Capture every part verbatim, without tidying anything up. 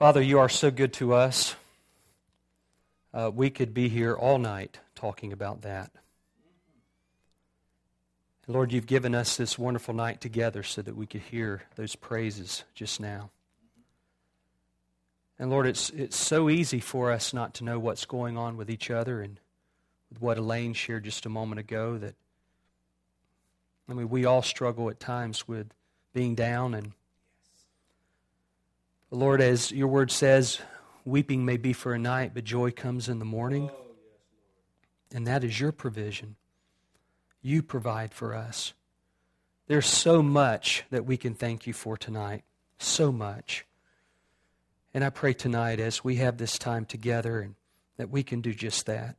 Father, you are so good to us. Uh, we could be here all night talking about that. Lord, you've given us this wonderful night together so that we could hear those praises just now. And Lord, it's it's so easy for us not to know what's going on with each other, and with what Elaine shared just a moment ago, that, I mean, we all struggle at times with being down. And Lord, as your word says, weeping may be for a night, but joy comes in the morning. Oh, yes, Lord. And that is your provision. You provide for us. There's so much that we can thank you for tonight. So much. And I pray tonight as we have this time together and that we can do just that.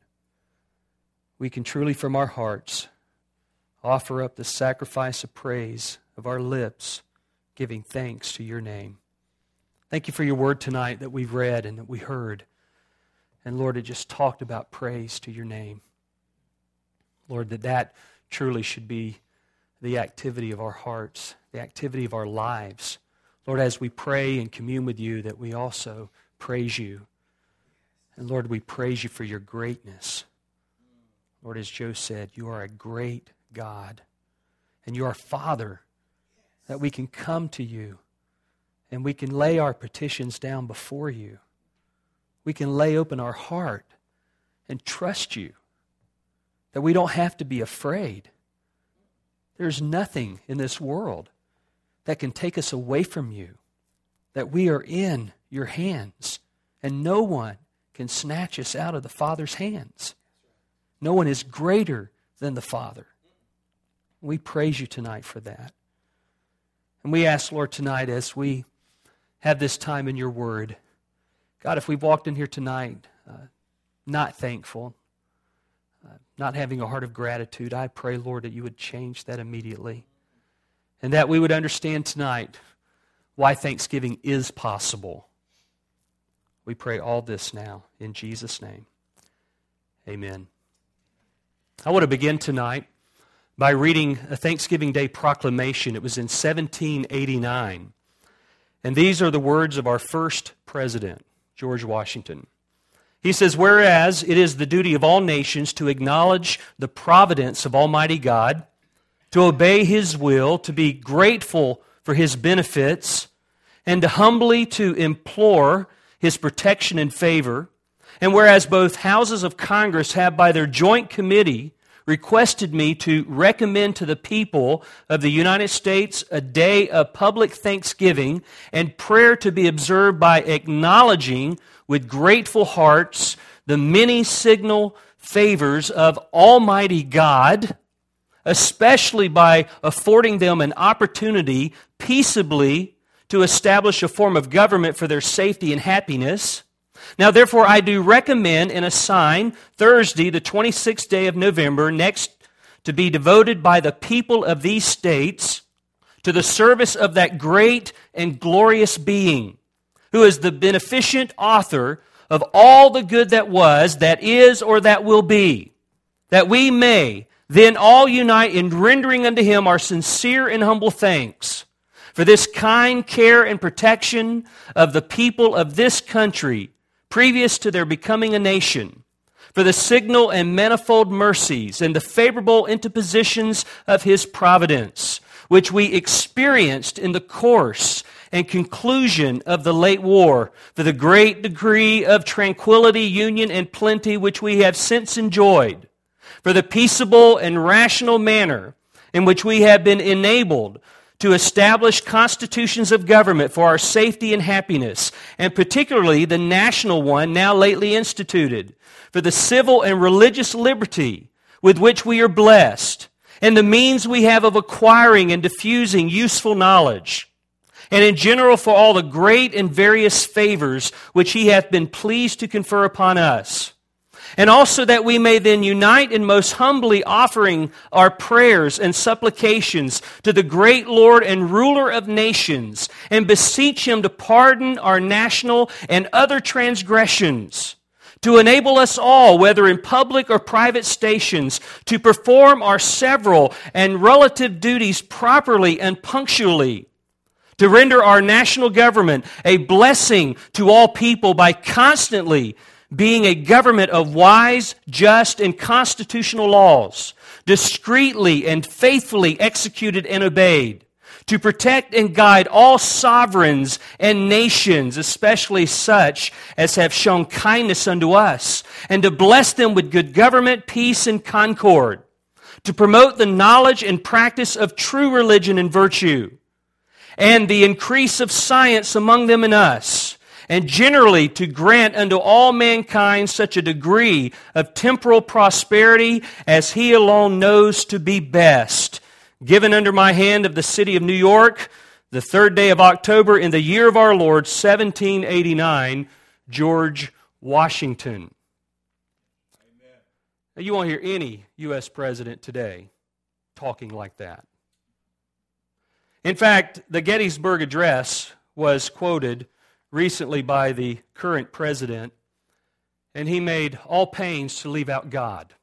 We can truly from our hearts offer up the sacrifice of praise of our lips, giving thanks to your name. Thank you for your word tonight that we've read and that we heard. And Lord, it just talked about praise to your name. Lord, that that truly should be the activity of our hearts, the activity of our lives. Lord, as we pray and commune with you, that we also praise you. And Lord, we praise you for your greatness. Lord, as Joe said, you are a great God. And you are Father, that we can come to you and we can lay our petitions down before you. We can lay open our heart and trust you. That we don't have to be afraid. There's nothing in this world that can take us away from you. That we are in your hands. And no one can snatch us out of the Father's hands. No one is greater than the Father. We praise you tonight for that. And we ask, Lord, tonight as we have this time in your word, God, if we've walked in here tonight uh, not thankful, uh, not having a heart of gratitude, I pray, Lord, that you would change that immediately. And that we would understand tonight why Thanksgiving is possible. We pray all this now in Jesus' name. Amen. I want to begin tonight by reading a Thanksgiving Day proclamation. It was in seventeen eighty-nine. And these are the words of our first president, George Washington. He says, "Whereas it is the duty of all nations to acknowledge the providence of Almighty God, to obey His will, to be grateful for His benefits, and to humbly to implore His protection and favor, and whereas both houses of Congress have by their joint committee requested me to recommend to the people of the United States a day of public thanksgiving and prayer to be observed by acknowledging with grateful hearts the many signal favors of Almighty God, especially by affording them an opportunity peaceably to establish a form of government for their safety and happiness. Now, therefore, I do recommend and assign Thursday, the twenty-sixth day of November, next to be devoted by the people of these states to the service of that great and glorious being, who is the beneficent author of all the good that was, that is, or that will be, that we may then all unite in rendering unto Him our sincere and humble thanks for this kind care and protection of the people of this country previous to their becoming a nation, for the signal and manifold mercies and the favorable interpositions of His providence, which we experienced in the course and conclusion of the late war, for the great degree of tranquility, union, and plenty which we have since enjoyed, for the peaceable and rational manner in which we have been enabled to establish constitutions of government for our safety and happiness, and particularly the national one now lately instituted, for the civil and religious liberty with which we are blessed, and the means we have of acquiring and diffusing useful knowledge, and in general for all the great and various favors which He hath been pleased to confer upon us. And also that we may then unite in most humbly offering our prayers and supplications to the great Lord and ruler of nations, and beseech Him to pardon our national and other transgressions, to enable us all, whether in public or private stations, to perform our several and relative duties properly and punctually, to render our national government a blessing to all people by constantly being a government of wise, just, and constitutional laws, discreetly and faithfully executed and obeyed, to protect and guide all sovereigns and nations, especially such as have shown kindness unto us, and to bless them with good government, peace, and concord, to promote the knowledge and practice of true religion and virtue, and the increase of science among them and us, and generally to grant unto all mankind such a degree of temporal prosperity as He alone knows to be best, given under my hand of the city of New York, the third day of October in the year of our Lord, seventeen eighty-nine, George Washington. Amen. Now, you won't hear any U S president today talking like that. In fact, the Gettysburg Address was quoted recently by the current president, and he made all pains to leave out God.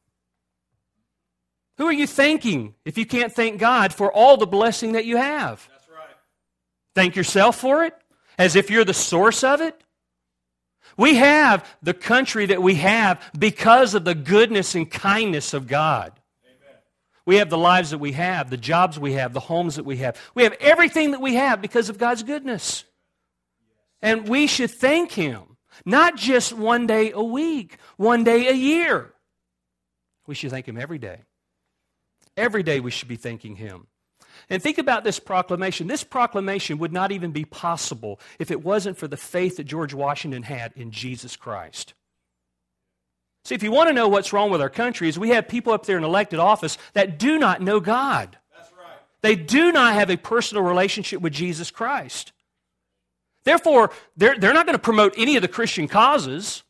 Who are you thanking if you can't thank God for all the blessing that you have? That's right. Thank yourself for it, as if you're the source of it. We have the country that we have because of the goodness and kindness of God. Amen. We have the lives that we have, the jobs we have, the homes that we have. We have everything that we have because of God's goodness. And we should thank Him, not just one day a week, one day a year. We should thank Him every day. Every day we should be thanking Him. And think about this proclamation. This proclamation would not even be possible if it wasn't for the faith that George Washington had in Jesus Christ. See, if you want to know what's wrong with our country, is we have people up there in elected office that do not know God. That's right. They do not have a personal relationship with Jesus Christ. Therefore, they're, they're not going to promote any of the Christian causes.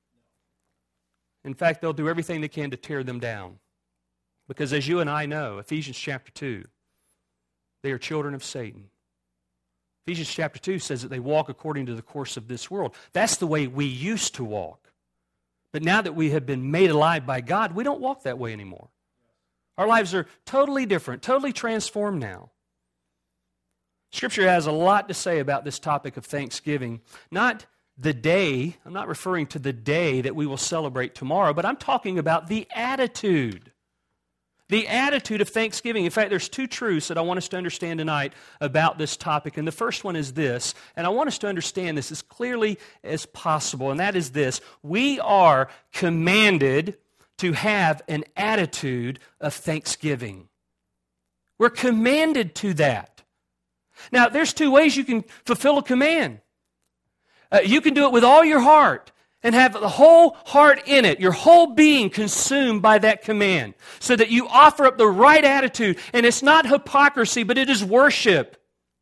In fact, they'll do everything they can to tear them down. Because as you and I know, Ephesians chapter two, they are children of Satan. Ephesians chapter two says that they walk according to the course of this world. That's the way we used to walk. But now that we have been made alive by God, we don't walk that way anymore. Our lives are totally different, totally transformed now. Scripture has a lot to say about this topic of Thanksgiving. Not the day, I'm not referring to the day that we will celebrate tomorrow, but I'm talking about the attitude. The attitude of thanksgiving. In fact, there's two truths that I want us to understand tonight about this topic. And the first one is this, and I want us to understand this as clearly as possible, and that is this. We are commanded to have an attitude of thanksgiving. We're commanded to that. Now, there's two ways you can fulfill a command. Uh, you can do it with all your heart and have the whole heart in it, your whole being consumed by that command, so that you offer up the right attitude, and it's not hypocrisy, but it is worship.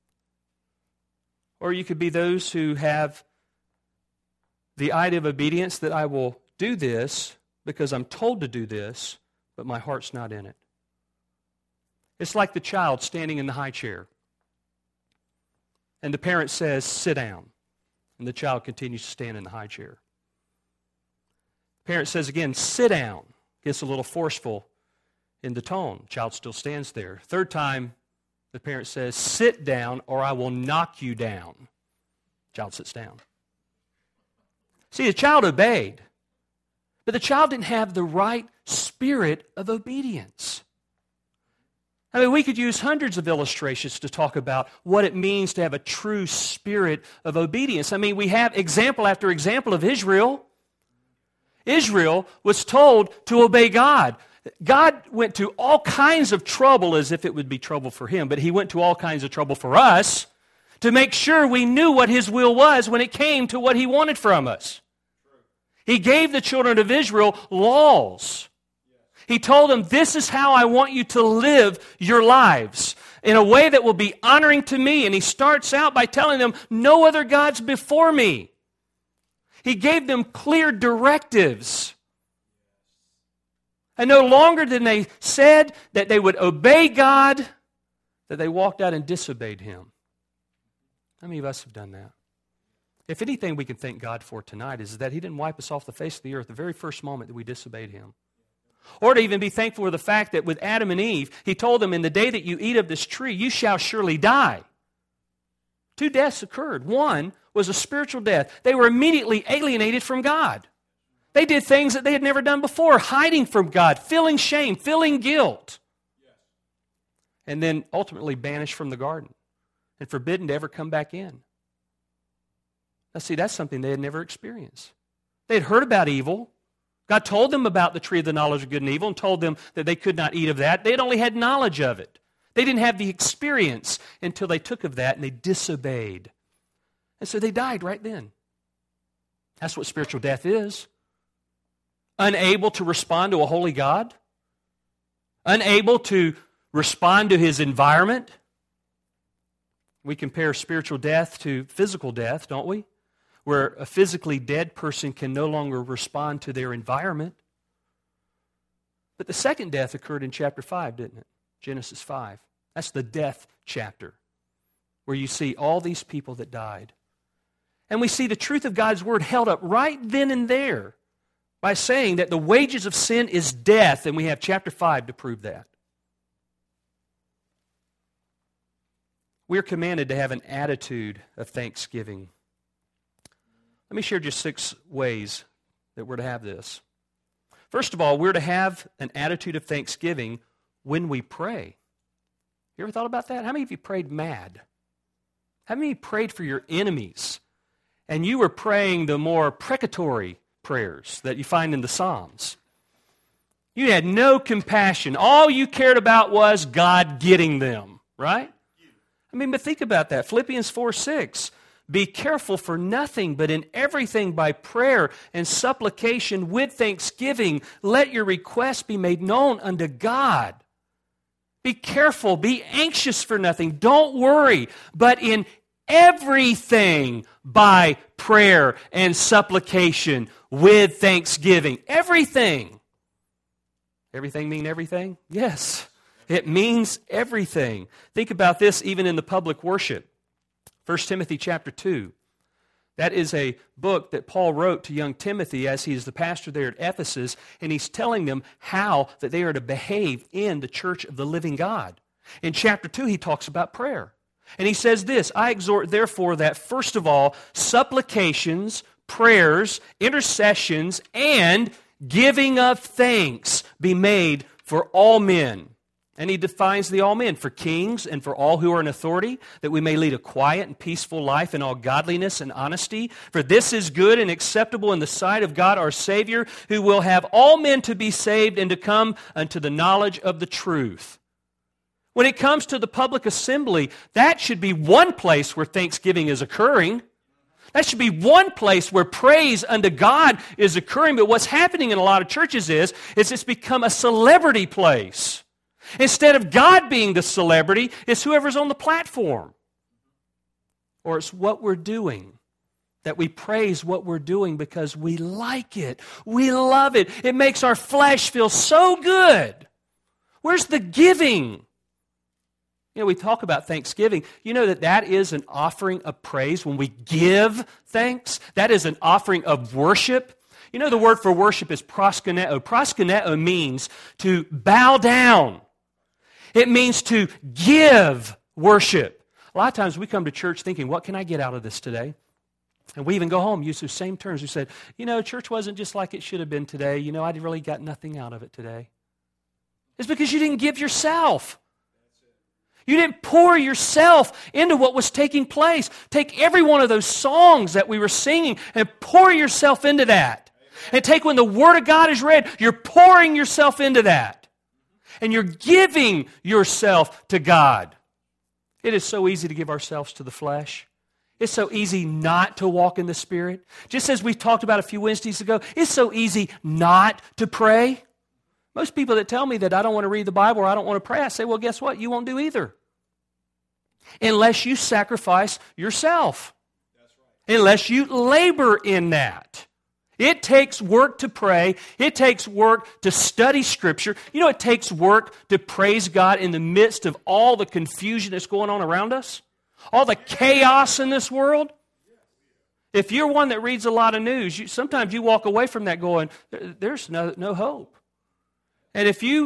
Or you could be those who have the idea of obedience that I will do this because I'm told to do this, but my heart's not in it. It's like the child standing in the high chair. And the parent says, sit down. And the child continues to stand in the high chair. The parent says again, sit down. Gets a little forceful in the tone. The child still stands there. Third time, the parent says, sit down or I will knock you down. The child sits down. See, the child obeyed. But the child didn't have the right spirit of obedience. I mean, we could use hundreds of illustrations to talk about what it means to have a true spirit of obedience. I mean, we have example after example of Israel. Israel was told to obey God. God went to all kinds of trouble as if it would be trouble for Him, but He went to all kinds of trouble for us to make sure we knew what His will was when it came to what He wanted from us. He gave the children of Israel laws. He told them, this is how I want you to live your lives in a way that will be honoring to me. And He starts out by telling them, no other gods before me. He gave them clear directives. And no longer than they said that they would obey God, that they walked out and disobeyed Him. How many of us have done that? If anything we can thank God for tonight is that He didn't wipe us off the face of the earth the very first moment that we disobeyed Him. Or to even be thankful for the fact that with Adam and Eve, He told them, in the day that you eat of this tree, you shall surely die. Two deaths occurred. One was a spiritual death. They were immediately alienated from God. They did things that they had never done before, hiding from God, feeling shame, feeling guilt. And then ultimately banished from the garden and forbidden to ever come back in. Now see, that's something they had never experienced. They had heard about evil. God told them about the tree of the knowledge of good and evil and told them that they could not eat of that. They had only had knowledge of it. They didn't have the experience until they took of that and they disobeyed. And so they died right then. That's what spiritual death is. Unable to respond to a holy God. Unable to respond to His environment. We compare spiritual death to physical death, don't we? Where a physically dead person can no longer respond to their environment. But the second death occurred in chapter five, didn't it? Genesis five. That's the death chapter, where you see all these people that died. And we see the truth of God's Word held up right then and there by saying that the wages of sin is death, and we have chapter five to prove that. We are commanded to have an attitude of thanksgiving. Let me share just six ways that we're to have this. First of all, we're to have an attitude of thanksgiving when we pray. You ever thought about that? How many of you prayed mad? How many of you prayed for your enemies? And you were praying the more precatory prayers that you find in the Psalms. You had no compassion. All you cared about was God getting them, right? I mean, but think about that. Philippians four six. Be careful for nothing, but in everything by prayer and supplication with thanksgiving, let your requests be made known unto God. Be careful, be anxious for nothing, don't worry, but in everything by prayer and supplication with thanksgiving. Everything. Everything mean everything? Yes, it means everything. Think about this even in the public worship. First Timothy chapter two. That is a book that Paul wrote to young Timothy as he is the pastor there at Ephesus, and he's telling them how that they are to behave in the church of the living God. In chapter two, he talks about prayer. And he says this, I exhort therefore that first of all, supplications, prayers, intercessions, and giving of thanks be made for all men. And he defines the all men, for kings and for all who are in authority, that we may lead a quiet and peaceful life in all godliness and honesty. For this is good and acceptable in the sight of God our Savior, who will have all men to be saved and to come unto the knowledge of the truth. When it comes to the public assembly, that should be one place where thanksgiving is occurring. That should be one place where praise unto God is occurring. But what's happening in a lot of churches is, is it's become a celebrity place. Instead of God being the celebrity, it's whoever's on the platform. Or it's what we're doing. That we praise what we're doing because we like it. We love it. It makes our flesh feel so good. Where's the giving? You know, we talk about Thanksgiving. You know that that is an offering of praise when we give thanks. That is an offering of worship. You know the word for worship is proskuneo. Proskuneo means to bow down. It means to give worship. A lot of times we come to church thinking, what can I get out of this today? And we even go home, use those same terms. We said, you know, church wasn't just like it should have been today. You know, I really got nothing out of it today. It's because you didn't give yourself. You didn't pour yourself into what was taking place. Take every one of those songs that we were singing and pour yourself into that. And take when the Word of God is read, you're pouring yourself into that. And you're giving yourself to God. It is so easy to give ourselves to the flesh. It's so easy not to walk in the Spirit. Just as we talked about a few Wednesdays ago, it's so easy not to pray. Most people that tell me that I don't want to read the Bible or I don't want to pray, I say, well, guess what? You won't do either. Unless you sacrifice yourself. That's right. Unless you labor in that. It takes work to pray. It takes work to study Scripture. You know, it takes work to praise God in the midst of all the confusion that's going on around us. All the chaos in this world. If you're one that reads a lot of news, you, sometimes you walk away from that going, there's no, no hope. And if you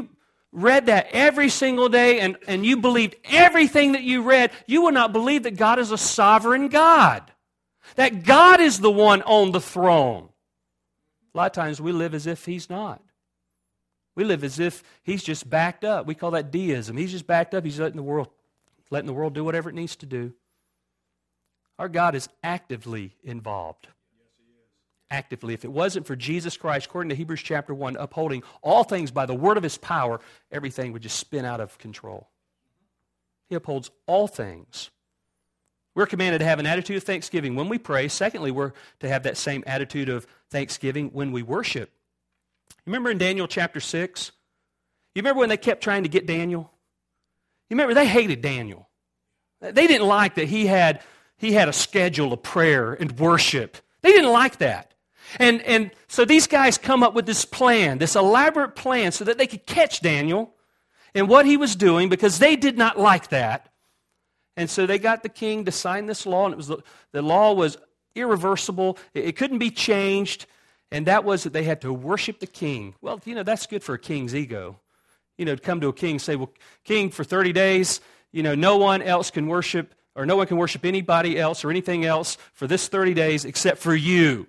read that every single day and, and you believed everything that you read, you would not believe that God is a sovereign God. That God is the one on the throne. A lot of times we live as if He's not. We live as if He's just backed up. We call that deism. He's just backed up. He's letting the world, letting the world do whatever it needs to do. Our God is actively involved. Actively. If it wasn't for Jesus Christ, according to Hebrews chapter one, upholding all things by the word of His power, everything would just spin out of control. He upholds all things. We're commanded to have an attitude of thanksgiving when we pray. Secondly, we're to have that same attitude of thanksgiving when we worship. Remember in Daniel chapter six? You remember when they kept trying to get Daniel? You remember they hated Daniel. They didn't like that he had, he had a schedule of prayer and worship. They didn't like that. And, and so these guys come up with this plan, this elaborate plan, so that they could catch Daniel and what he was doing, because they did not like that. And so they got the king to sign this law, and it was the, the law was irreversible. It, it couldn't be changed, and that was that they had to worship the king. Well, you know, that's good for a king's ego. You know, to come to a king and say, well, king, for thirty days, you know, no one else can worship, or no one can worship anybody else or anything else for this thirty days except for you.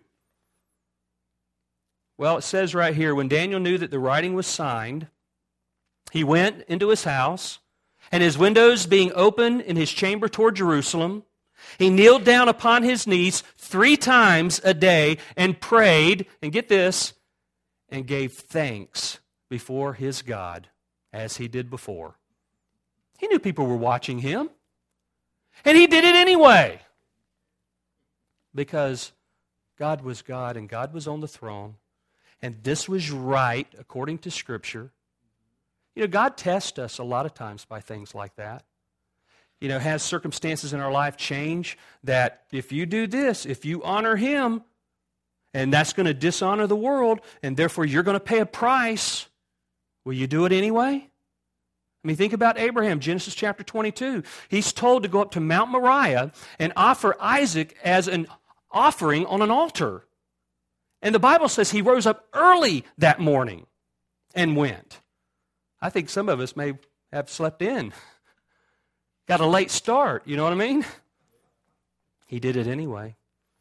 Well, it says right here, when Daniel knew that the writing was signed, he went into his house, and his windows being open in his chamber toward Jerusalem, he kneeled down upon his knees three times a day and prayed, and get this, and gave thanks before his God as he did before. He knew people were watching him, and he did it anyway, because God was God and God was on the throne, and this was right according to Scripture. You know, God tests us a lot of times by things like that. You know, has circumstances in our life change that if you do this, if you honor Him, and that's going to dishonor the world, and therefore you're going to pay a price, will you do it anyway? I mean, think about Abraham, Genesis chapter twenty-two. He's told to go up to Mount Moriah and offer Isaac as an offering on an altar. And the Bible says he rose up early that morning and went. I think some of us may have slept in. Got a late start, you know what I mean? He did it anyway.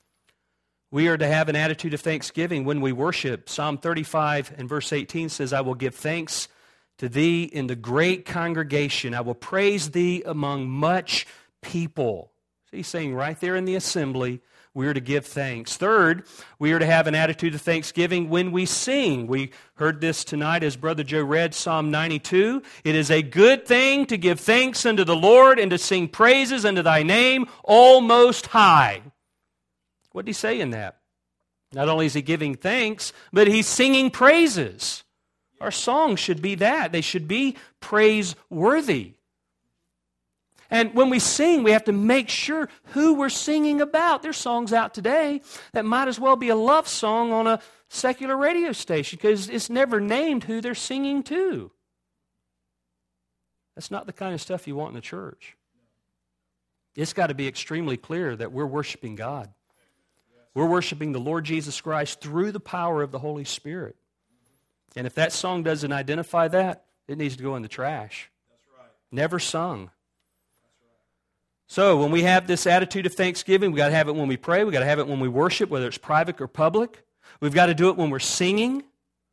We are to have an attitude of thanksgiving when we worship. Psalm thirty-five and verse eighteen says, I will give thanks to Thee in the great congregation. I will praise Thee among much people. So he's saying right there in the assembly, we are to give thanks. Third, we are to have an attitude of thanksgiving when we sing. We heard this tonight as Brother Joe read Psalm ninety-two. It is a good thing to give thanks unto the Lord and to sing praises unto Thy name, O Most High. What did he say in that? Not only is he giving thanks, but he's singing praises. Our songs should be that. They should be praiseworthy. And when we sing, we have to make sure who we're singing about. There's songs out today that might as well be a love song on a secular radio station because it's never named who they're singing to. That's not the kind of stuff you want in the church. It's got to be extremely clear that we're worshiping God. We're worshiping the Lord Jesus Christ through the power of the Holy Spirit. And if that song doesn't identify that, it needs to go in the trash. That's right. Never sung. So when we have this attitude of thanksgiving, we've got to have it when we pray. We've got to have it when we worship, whether it's private or public. We've got to do it when we're singing.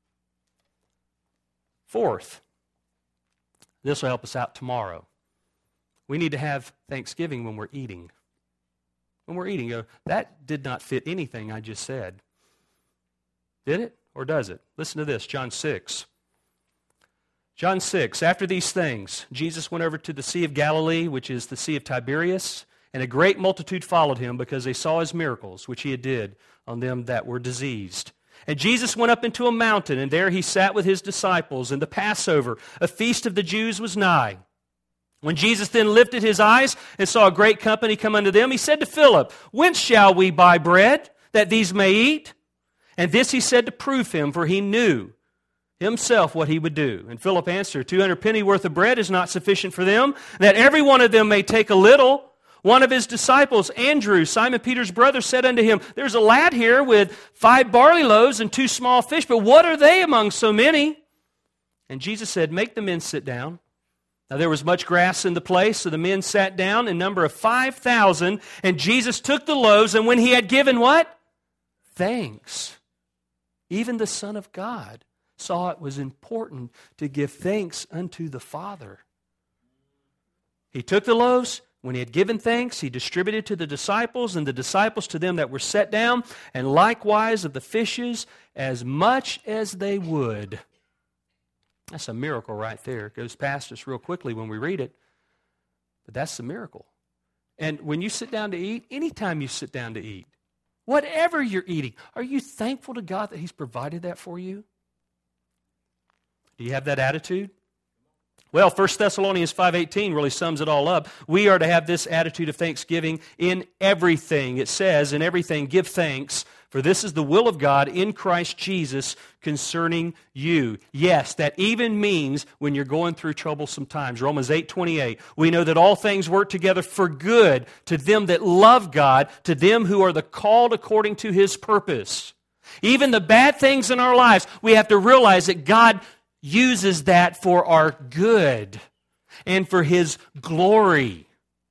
Fourth, this will help us out tomorrow. We need to have thanksgiving when we're eating. When we're eating, you know, that did not fit anything I just said. Did it? Or does it? Listen to this, John six. John six, after these things, Jesus went over to the Sea of Galilee, which is the Sea of Tiberias, and a great multitude followed him because they saw his miracles, which he had did on them that were diseased. And Jesus went up into a mountain, and there he sat with his disciples, and the Passover, a feast of the Jews, was nigh. When Jesus then lifted his eyes and saw a great company come unto them, he said to Philip, Whence shall we buy bread, that these may eat? And this he said to prove him, for he knew himself what he would do. And Philip answered, Two hundred penny worth of bread is not sufficient for them, that every one of them may take a little. One of his disciples, Andrew, Simon Peter's brother, said unto him, There's a lad here with five barley loaves and two small fish, but what are they among so many? And Jesus said, make the men sit down. Now there was much grass in the place, so the men sat down in number of five thousand, and Jesus took the loaves, and when he had given what? Thanks. Even the Son of God saw it was important to give thanks unto the Father. He took the loaves. When he had given thanks, he distributed to the disciples, and the disciples to them that were set down, and likewise of the fishes, as much as they would. That's a miracle right there. It goes past us real quickly when we read it, but that's the miracle. And when you sit down to eat, anytime you sit down to eat, whatever you're eating, are you thankful to God that he's provided that for you? Do you have that attitude? Well, First Thessalonians five eighteen really sums it all up. We are to have this attitude of thanksgiving in everything. It says, in everything, give thanks, for this is the will of God in Christ Jesus concerning you. Yes, that even means when you're going through troublesome times. Romans eight twenty-eight, we know that all things work together for good to them that love God, to them who are the called according to his purpose. Even the bad things in our lives, we have to realize that God uses that for our good and for his glory.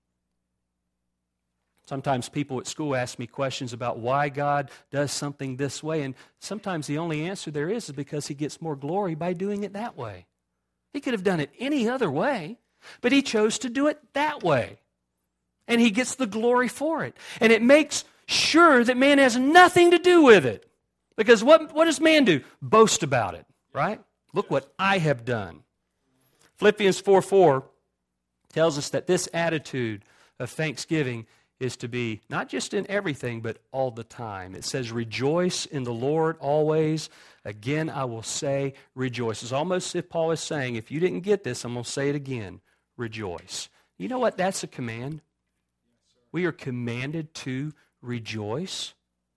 Sometimes people at school ask me questions about why God does something this way, and sometimes the only answer there is is because he gets more glory by doing it that way. He could have done it any other way, but he chose to do it that way. And he gets the glory for it. And it makes sure that man has nothing to do with it. Because what, what does man do? Boast about it, right? Look what I have done. Philippians four four tells us that this attitude of thanksgiving is to be not just in everything, but all the time. It says, rejoice in the Lord always. Again, I will say, rejoice. It's almost as if Paul is saying, if you didn't get this, I'm going to say it again, rejoice. You know what? That's a command. We are commanded to rejoice.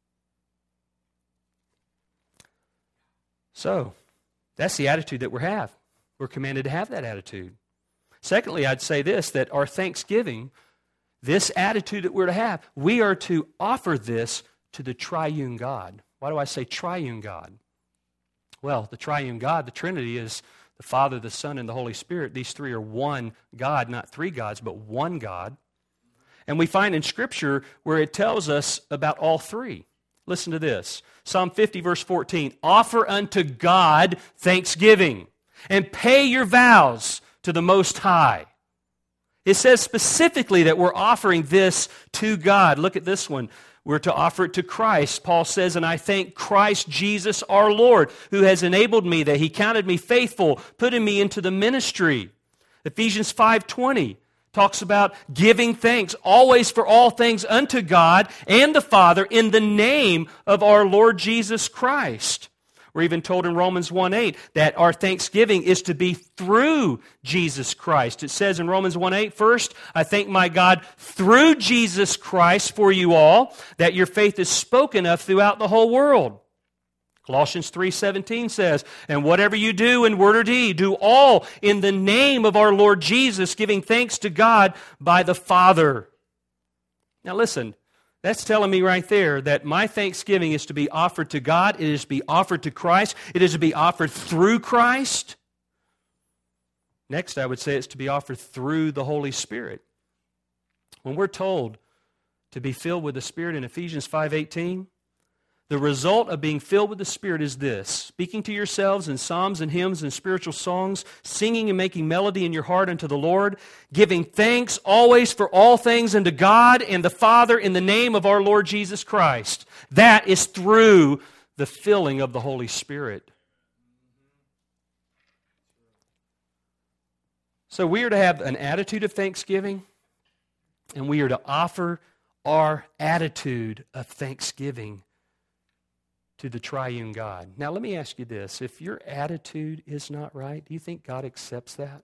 So, that's the attitude that we have. We're commanded to have that attitude. Secondly, I'd say this, that our thanksgiving, this attitude that we're to have, we are to offer this to the triune God. Why do I say triune God? Well, the triune God, the Trinity, is the Father, the Son, and the Holy Spirit. These three are one God, not three gods, but one God. And we find in Scripture where it tells us about all three. Listen to this. Psalm fifty, verse fourteen. Offer unto God thanksgiving, and pay your vows to the Most High. It says specifically that we're offering this to God. Look at this one. We're to offer it to Christ. Paul says, and I thank Christ Jesus our Lord, who has enabled me, that he counted me faithful, putting me into the ministry. Ephesians five twenty talks about giving thanks always for all things unto God and the Father in the name of our Lord Jesus Christ. We're even told in Romans one eight that our thanksgiving is to be through Jesus Christ. It says in Romans one eight, first, I thank my God through Jesus Christ for you all, that your faith is spoken of throughout the whole world. Colossians three seventeen says, and whatever you do in word or deed, do all in the name of our Lord Jesus, giving thanks to God by the Father. Now listen, that's telling me right there that my thanksgiving is to be offered to God, it is to be offered to Christ, it is to be offered through Christ. Next, I would say it's to be offered through the Holy Spirit. When we're told to be filled with the Spirit in Ephesians five eighteen, the result of being filled with the Spirit is this: speaking to yourselves in psalms and hymns and spiritual songs, singing and making melody in your heart unto the Lord, giving thanks always for all things unto God and the Father in the name of our Lord Jesus Christ. That is through the filling of the Holy Spirit. So we are to have an attitude of thanksgiving, and we are to offer our attitude of thanksgiving to the triune God. Now let me ask you this. If your attitude is not right, do you think God accepts that?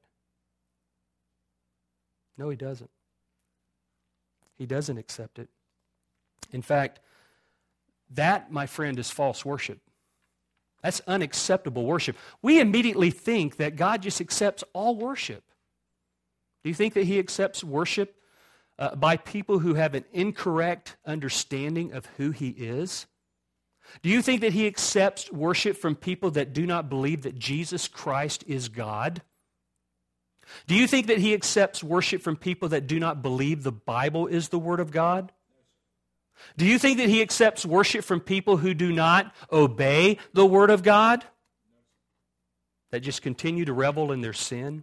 No, He doesn't. He doesn't accept it. In fact, that, my friend, is false worship. That's unacceptable worship. We immediately think that God just accepts all worship. Do you think that He accepts worship uh, by people who have an incorrect understanding of who He is? Do you think that he accepts worship from people that do not believe that Jesus Christ is God? Do you think that he accepts worship from people that do not believe the Bible is the Word of God? Do you think that he accepts worship from people who do not obey the Word of God? That just continue to revel in their sin?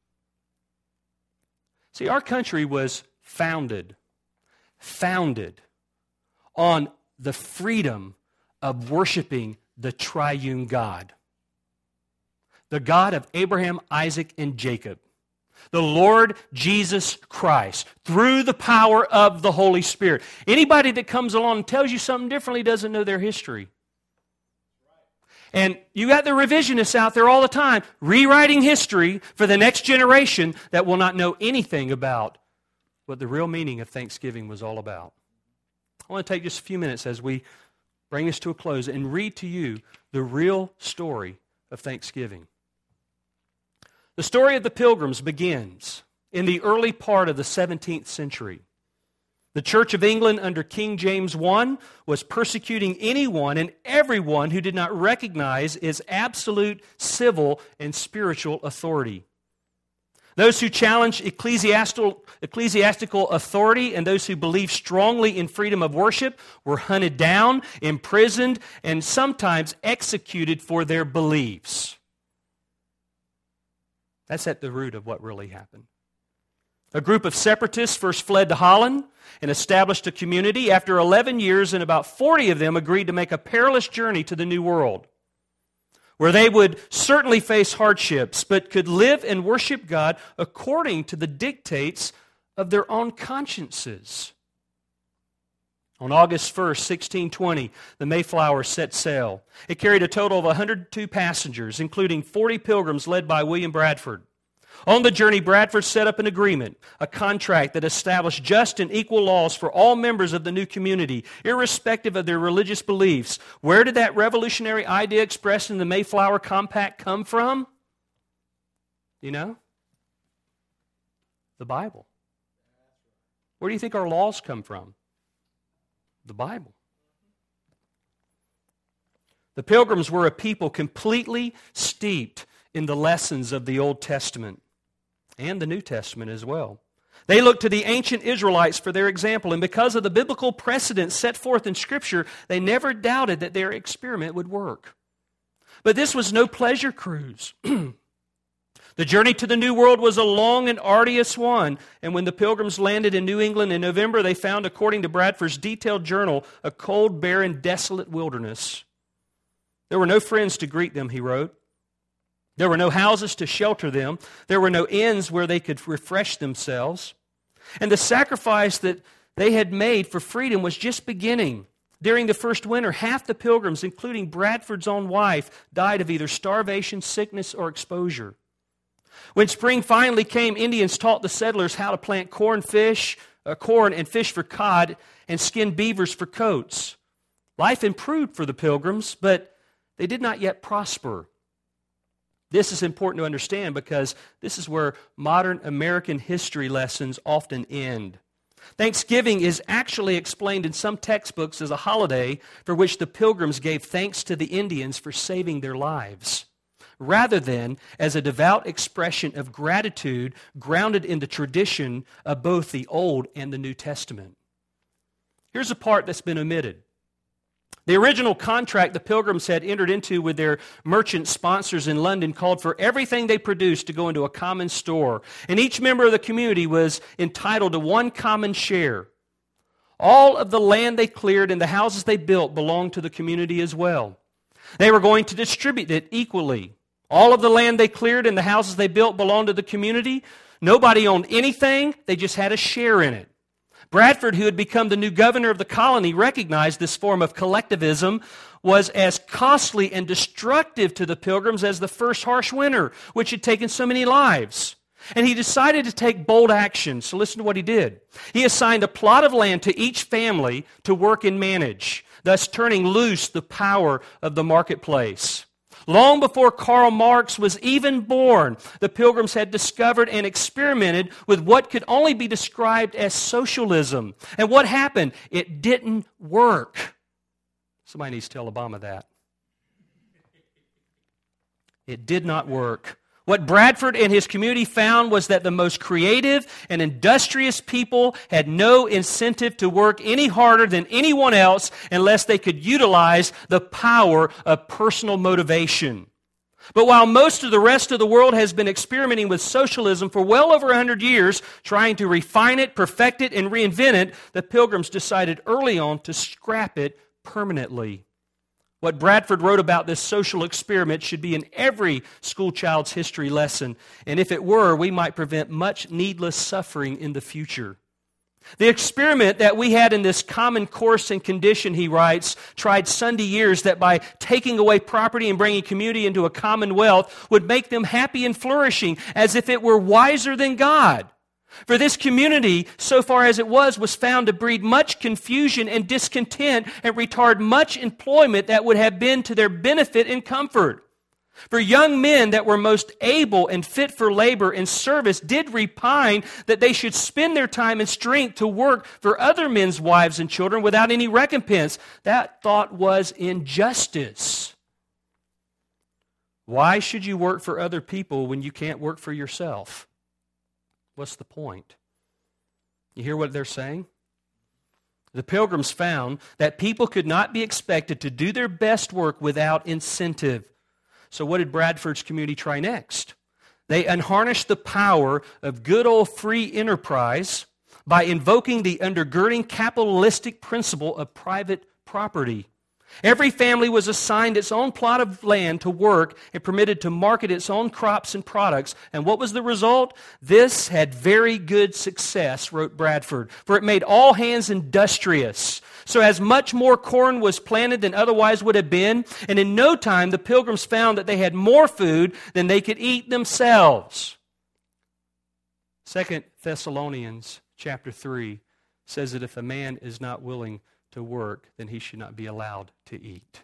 See, our country was founded, founded on the freedom of worshiping the triune God. The God of Abraham, Isaac, and Jacob. The Lord Jesus Christ, through the power of the Holy Spirit. Anybody that comes along and tells you something differently doesn't know their history. And you got the revisionists out there all the time, rewriting history for the next generation that will not know anything about what the real meaning of Thanksgiving was all about. I want to take just a few minutes as we bring this to a close and read to you the real story of Thanksgiving. The story of the Pilgrims begins in the early part of the seventeenth century. The Church of England under King James the First was persecuting anyone and everyone who did not recognize its absolute civil and spiritual authority. Those who challenged ecclesiastical, ecclesiastical authority and those who believed strongly in freedom of worship were hunted down, imprisoned, and sometimes executed for their beliefs. That's at the root of what really happened. A group of separatists first fled to Holland and established a community. After eleven years, and about forty of them agreed to make a perilous journey to the New World, where they would certainly face hardships, but could live and worship God according to the dictates of their own consciences. On August first, sixteen twenty, the Mayflower set sail. It carried a total of one hundred two passengers, including forty pilgrims led by William Bradford. On the journey, Bradford set up an agreement, a contract that established just and equal laws for all members of the new community, irrespective of their religious beliefs. Where did that revolutionary idea expressed in the Mayflower Compact come from? You know? The Bible. Where do you think our laws come from? The Bible. The Pilgrims were a people completely steeped in the lessons of the Old Testament and the New Testament as well. They looked to the ancient Israelites for their example, and because of the biblical precedent set forth in Scripture, they never doubted that their experiment would work. But this was no pleasure cruise. The journey to the New World was a long and arduous one, and when the Pilgrims landed in New England in November, they found, according to Bradford's detailed journal, a cold, barren, desolate wilderness. There were no friends to greet them, he wrote. There were no houses to shelter them. There were no inns where they could refresh themselves. And the sacrifice that they had made for freedom was just beginning. During the first winter, half the Pilgrims, including Bradford's own wife, died of either starvation, sickness, or exposure. When spring finally came, Indians taught the settlers how to plant corn, fish, uh, corn and fish for cod, and skin beavers for coats. Life improved for the Pilgrims, but they did not yet prosper. This is important to understand because this is where modern American history lessons often end. Thanksgiving is actually explained in some textbooks as a holiday for which the Pilgrims gave thanks to the Indians for saving their lives, rather than as a devout expression of gratitude grounded in the tradition of both the Old and the New Testament. Here's a part that's been omitted. The original contract the Pilgrims had entered into with their merchant sponsors in London called for everything they produced to go into a common store, and each member of the community was entitled to one common share. All of the land they cleared and the houses they built belonged to the community as well. They were going to distribute it equally. All of the land they cleared and the houses they built belonged to the community. Nobody owned anything, they just had a share in it. Bradford, who had become the new governor of the colony, recognized this form of collectivism was as costly and destructive to the Pilgrims as the first harsh winter, which had taken so many lives. And he decided to take bold action. So listen to what he did. He assigned a plot of land to each family to work and manage, thus turning loose the power of the marketplace. Long before Karl Marx was even born, the Pilgrims had discovered and experimented with what could only be described as socialism. And what happened? It didn't work. Somebody needs to tell Obama that. It did not work. What Bradford and his community found was that the most creative and industrious people had no incentive to work any harder than anyone else unless they could utilize the power of personal motivation. But while most of the rest of the world has been experimenting with socialism for well over one hundred years, trying to refine it, perfect it, and reinvent it, the Pilgrims decided early on to scrap it permanently. What Bradford wrote about this social experiment should be in every schoolchild's history lesson, and if it were, we might prevent much needless suffering in the future. The experiment that we had in this common course and condition, he writes, tried Sunday years that by taking away property and bringing community into a commonwealth would make them happy and flourishing, as if it were wiser than God. For this community, so far as it was, was found to breed much confusion and discontent and retard much employment that would have been to their benefit and comfort. For young men that were most able and fit for labor and service did repine that they should spend their time and strength to work for other men's wives and children without any recompense. That thought was injustice. Why should you work for other people when you can't work for yourself? What's the point? You hear what they're saying? The Pilgrims found that people could not be expected to do their best work without incentive. So what did Bradford's community try next? They unharnessed the power of good old free enterprise by invoking the undergirding capitalistic principle of private property. Every family was assigned its own plot of land to work and permitted to market its own crops and products. And what was the result? This had very good success, wrote Bradford, for it made all hands industrious. So as much more corn was planted than otherwise would have been, and in no time the Pilgrims found that they had more food than they could eat themselves. Second Thessalonians chapter three says that if a man is not willing to work, then he should not be allowed to eat.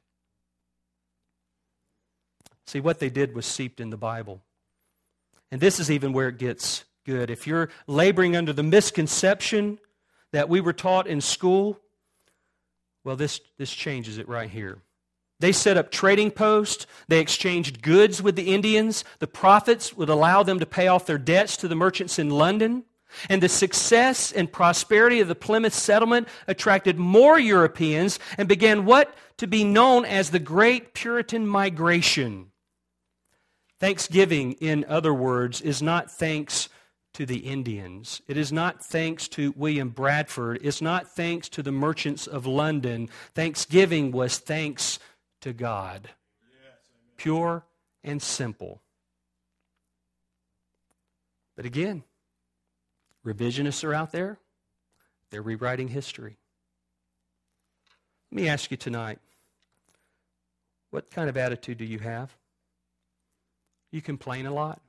See, what they did was seeped in the Bible. And this is even where it gets good. If you're laboring under the misconception that we were taught in school, well, this, this changes it right here. They set up trading posts. They exchanged goods with the Indians. The profits would allow them to pay off their debts to the merchants in London. And the success and prosperity of the Plymouth settlement attracted more Europeans and began what to be known as the Great Puritan Migration. Thanksgiving, in other words, is not thanks to the Indians. It is not thanks to William Bradford. It's not thanks to the merchants of London. Thanksgiving was thanks to God. Yes, pure and simple. But again, revisionists are out there. They're rewriting history. Let me ask you tonight, what kind of attitude do you have? You complain a lot?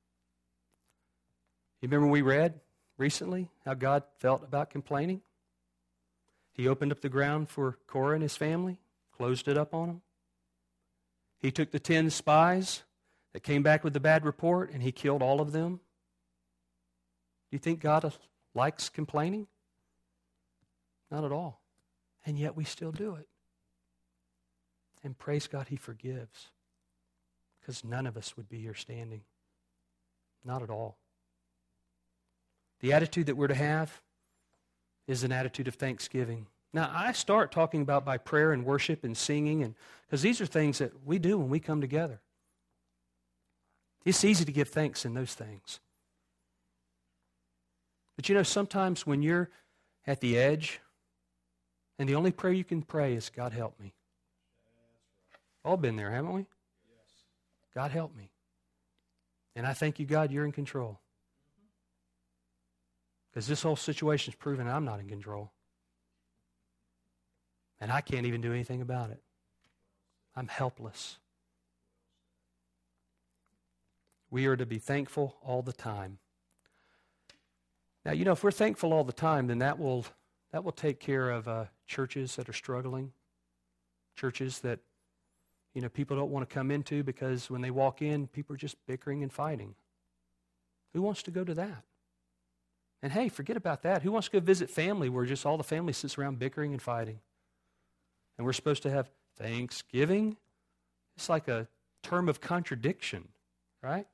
You remember we read recently how God felt about complaining? He opened up the ground for Korah and his family, closed it up on them. He took the ten spies that came back with the bad report and he killed all of them. Do you think God likes complaining? Not at all. And yet we still do it. And praise God, he forgives. Because none of us would be here standing. Not at all. The attitude that we're to have is an attitude of thanksgiving. Now, I start talking about by prayer and worship and singing, and because these are things that we do when we come together. It's easy to give thanks in those things. But you know, sometimes when you're at the edge, and the only prayer you can pray is, God help me. All been there, haven't we? God help me. And I thank you, God, you're in control. Because this whole situation is proving I'm not in control. And I can't even do anything about it. I'm helpless. We are to be thankful all the time. Now, you know, if we're thankful all the time, then that will that will take care of uh, churches that are struggling, churches that, you know, people don't want to come into because when they walk in, people are just bickering and fighting. Who wants to go to that? And hey, forget about that. Who wants to go visit family where just all the family sits around bickering and fighting? And we're supposed to have thanksgiving. It's like a term of contradiction, right?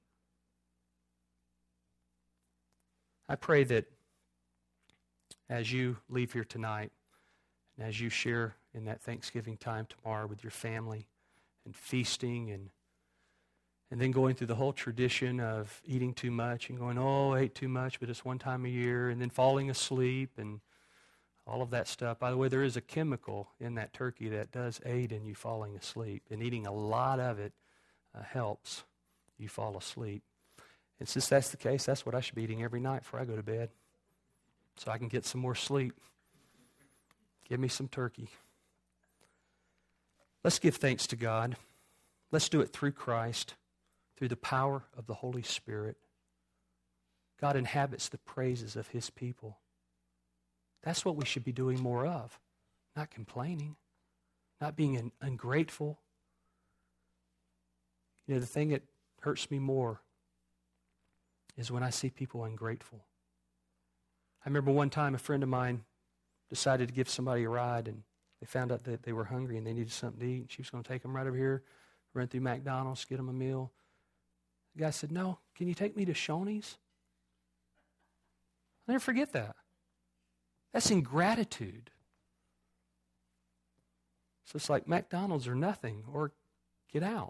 I pray that as you leave here tonight, and as you share in that Thanksgiving time tomorrow with your family and feasting and and then going through the whole tradition of eating too much and going, oh, I ate too much, but it's one time a year, and then falling asleep and all of that stuff. By the way, there is a chemical in that turkey that does aid in you falling asleep, and eating a lot of it uh, helps you fall asleep. And since that's the case, that's what I should be eating every night before I go to bed, so I can get some more sleep. Give me some turkey. Let's give thanks to God. Let's do it through Christ, through the power of the Holy Spirit. God inhabits the praises of His people. That's what we should be doing more of, not complaining, not being un- ungrateful. You know, the thing that hurts me more is when I see people ungrateful. I remember one time a friend of mine decided to give somebody a ride, and they found out that they were hungry and they needed something to eat. And she was going to take them right over here, run through McDonald's, get them a meal. The guy said, no, can you take me to Shoney's? I'll never forget that. That's ingratitude. So it's like McDonald's or nothing, or get out.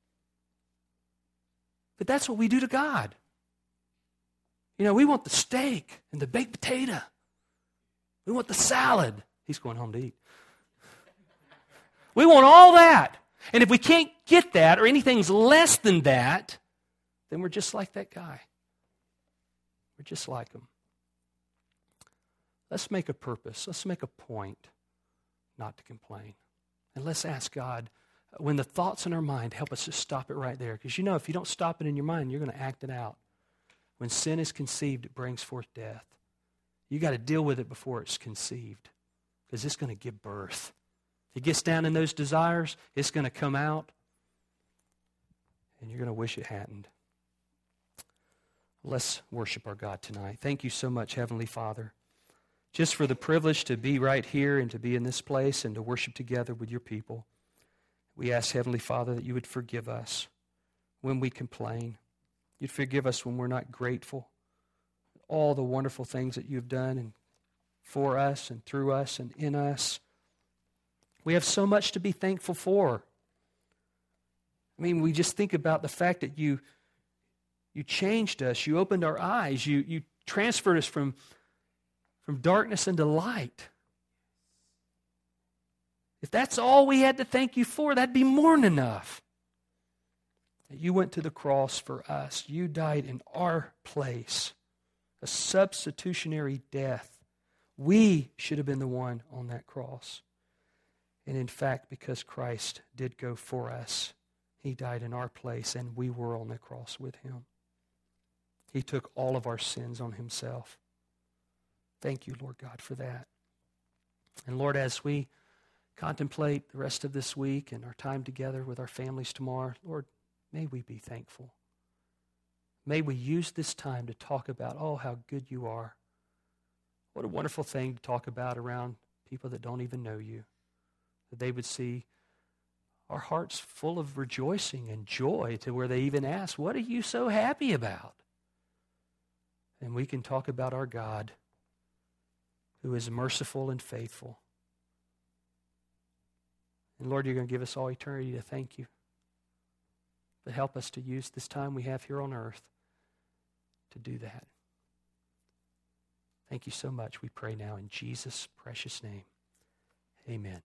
But that's what we do to God. You know, we want the steak and the baked potato. We want the salad. He's going home to eat. We want all that. And if we can't get that or anything's less than that, then we're just like that guy. We're just like him. Let's make a purpose. Let's make a point not to complain. And let's ask God, when the thoughts in our mind, help us to stop it right there. Because you know, if you don't stop it in your mind, you're going to act it out. When sin is conceived, it brings forth death. You got to deal with it before it's conceived, because it's going to give birth. If it gets down in those desires, it's going to come out, and you're going to wish it hadn't. Let's worship our God tonight. Thank you so much, Heavenly Father, just for the privilege to be right here and to be in this place and to worship together with your people. We ask, Heavenly Father, that you would forgive us when we complain. You'd forgive us when we're not grateful. All the wonderful things that you've done and for us and through us and in us. We have so much to be thankful for. I mean, we just think about the fact that you you changed us. You opened our eyes. You, you transferred us from, from darkness into light. If that's all we had to thank you for, that'd be more than enough. That you went to the cross for us. You died in our place. A substitutionary death. We should have been the one on that cross. And in fact, because Christ did go for us, He died in our place, and we were on the cross with Him. He took all of our sins on Himself. Thank you, Lord God, for that. And Lord, as we contemplate the rest of this week and our time together with our families tomorrow, Lord, may we be thankful. May we use this time to talk about, oh, how good you are. What a wonderful thing to talk about around people that don't even know you. That they would see our hearts full of rejoicing and joy to where they even ask, what are you so happy about? And we can talk about our God who is merciful and faithful. And Lord, you're going to give us all eternity to thank you. But help us to use this time we have here on earth to do that. Thank you so much. We pray now in Jesus' precious name. Amen.